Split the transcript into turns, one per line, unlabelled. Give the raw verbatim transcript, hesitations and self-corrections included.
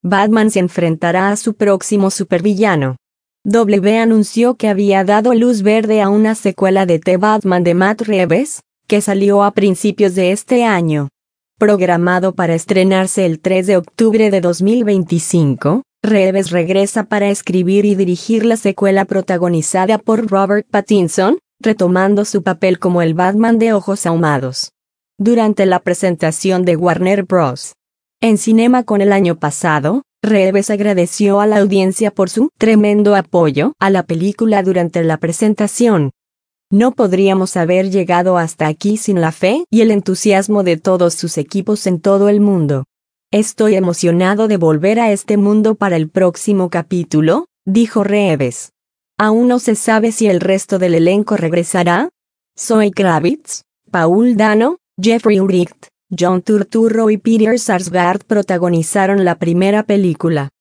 Batman se enfrentará a su próximo supervillano. W B anunció que había dado luz verde a una secuela de The Batman de Matt Reeves, que salió a principios de este año. Programado para estrenarse el tres de octubre de dos mil veinticinco, Reeves regresa para escribir y dirigir la secuela protagonizada por Robert Pattinson, retomando su papel como el Batman de ojos ahumados. Durante la presentación de Warner Bros. En CinemaCon el año pasado, Reeves agradeció a la audiencia por su tremendo apoyo a la película durante la presentación. No podríamos haber llegado hasta aquí sin la fe y el entusiasmo de todos sus equipos en todo el mundo. Estoy emocionado de volver a este mundo para el próximo capítulo, dijo Reeves. Aún no se sabe si el resto del elenco regresará. Zoe Kravitz, Paul Dano, Jeffrey Wright, John Turturro y Peter Sarsgaard protagonizaron la primera película.